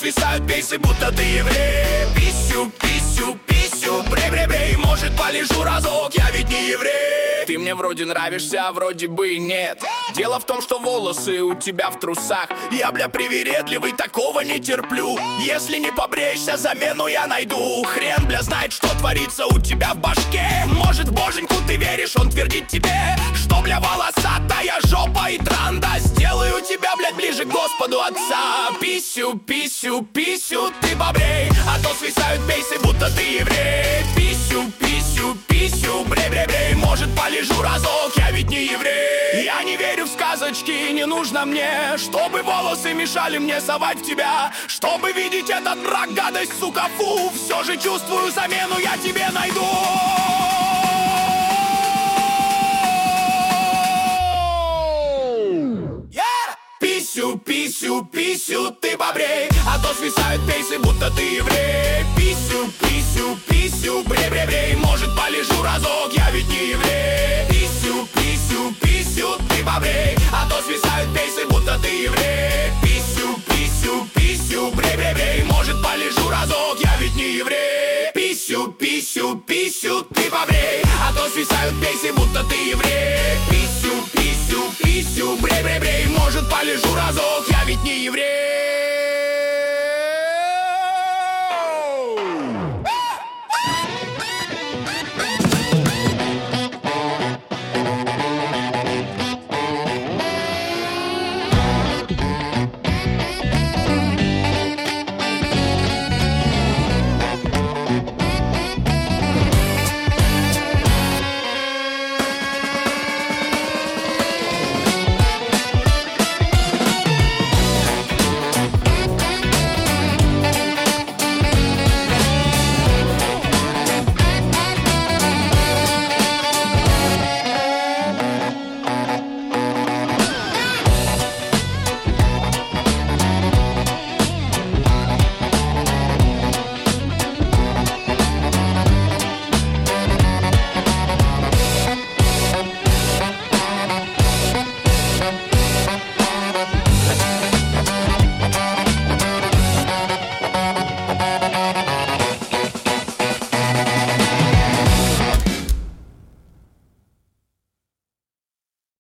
свисают пейсы, будто ты еврей. Писю, писю, писю, брей-брей-брей. Может, полежу разок, я ведь не еврей. Ты мне вроде нравишься, а вроде бы и нет. Дело в том, что волосы у тебя в трусах. Я, бля, привередливый, такого не терплю. Если не побреешься, замену я найду. Хрен, бля, знает, что творится у тебя в башке. Может, в боженьку ты веришь, он твердит тебе, что, бля, волосатая жопа и транда сделаю тебя, блядь, ближе к Господу Отца. Писю, писю, писю, ты побрей, а то свисают пейсы, будто ты еврей. Писю, писю, писю, брей-брей-брей. Может, полежу разок, я ведь не еврей. Я не верю в сказочки, не нужно мне, чтобы волосы мешали мне совать в тебя. Чтобы видеть этот брак, гадость, сука, фу. Все же чувствую замену, я тебе найду. Писю, писю, писю, ты побрей, а то свисают пейсы, будто ты еврей. Писю, писю, писю, брей-брей-брей. Может, полежу разок, я ведь не еврей. Писю, писю, писю, ты побрей, а то свисают пейсы, будто ты еврей. Писю, писю, писю, брей-брей-брей. Может, полежу разок, я ведь не еврей. Писю, писю, писю, ты побрей, а то свисают пейсы, будто ты еврей. Писю, писю, писю, брей-брей-брей. Может, полежу разок, я ведь не еврей.